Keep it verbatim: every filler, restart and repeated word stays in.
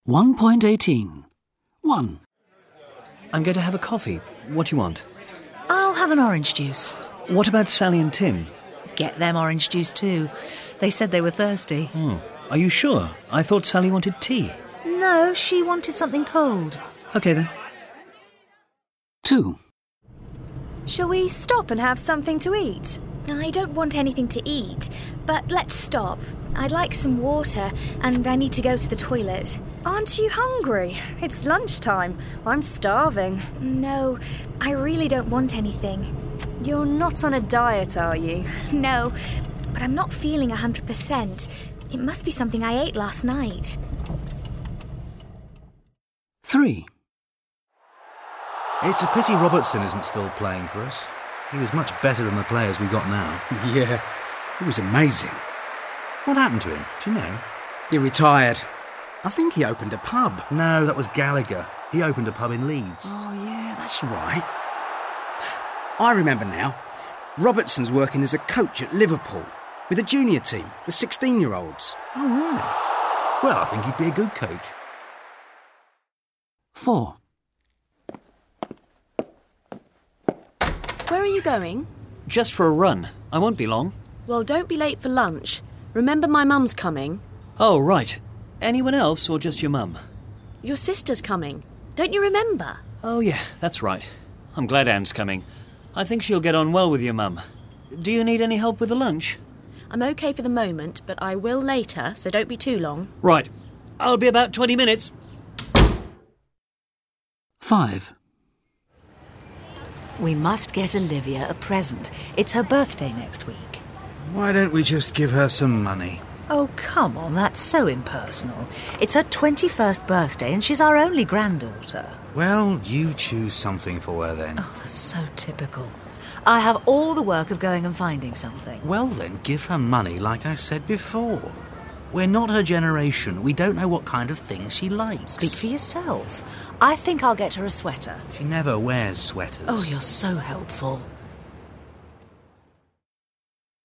one point eighteen. one. I'm going to have a coffee. What do you want? I'll have an orange juice. What about Sally and Tim? Get them orange juice too. They said they were thirsty. Oh, are you sure? I thought Sally wanted tea. No, she wanted something cold. OK then. two. Shall we stop and have something to eat? I don't want anything to eat, but let's stop. I'd like some water, and I need to go to the toilet. Aren't you hungry? It's lunchtime. I'm starving. No, I really don't want anything. You're not on a diet, are you? No, but I'm not feeling one hundred percent. It must be something I ate last night. three. It's a pity Robertson isn't still playing for us. He was much better than the players we got now. Yeah, it was amazing. What happened to him? Do you know? He retired. I think he opened a pub. No, that was Gallagher. He opened a pub in Leeds. Oh, yeah, that's right. I remember now. Robertson's working as a coach at Liverpool with a junior team, the sixteen-year-olds. Oh, really? Well, I think he'd be a good coach. four. Where are you going? Just for a run. I won't be long. Well, don't be late for lunch. Remember my mum's coming. Oh, right. Anyone else or just your mum? Your sister's coming. Don't you remember? Oh, yeah, that's right. I'm glad Anne's coming. I think she'll get on well with your mum. Do you need any help with the lunch? I'm OK for the moment, but I will later, so don't be too long. Right. I'll be about twenty minutes. five. We must get Olivia a present. It's her birthday next week. Why don't we just give her some money? Oh, come on, that's so impersonal. It's her twenty-first birthday and she's our only granddaughter. Well, you choose something for her then. Oh, that's so typical. I have all the work of going and finding something. Well then, give her money like I said before. We're not her generation. We don't know what kind of things she likes. Speak for yourself. I think I'll get her a sweater. She never wears sweaters. Oh, you're so helpful.